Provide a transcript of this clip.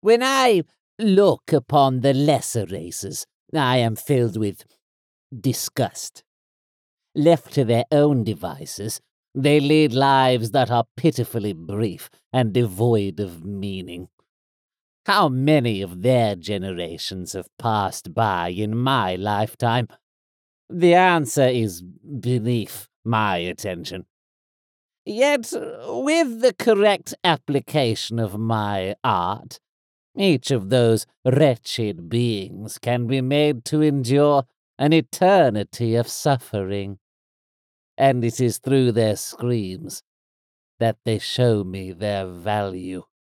When I look upon the lesser races, I am filled with disgust. Left to their own devices, they lead lives that are pitifully brief and devoid of meaning. How many of their generations have passed by in my lifetime? The answer is beneath my attention. Yet, with the correct application of my art, each of those wretched beings can be made to endure an eternity of suffering. And it is through their screams that they show me their value.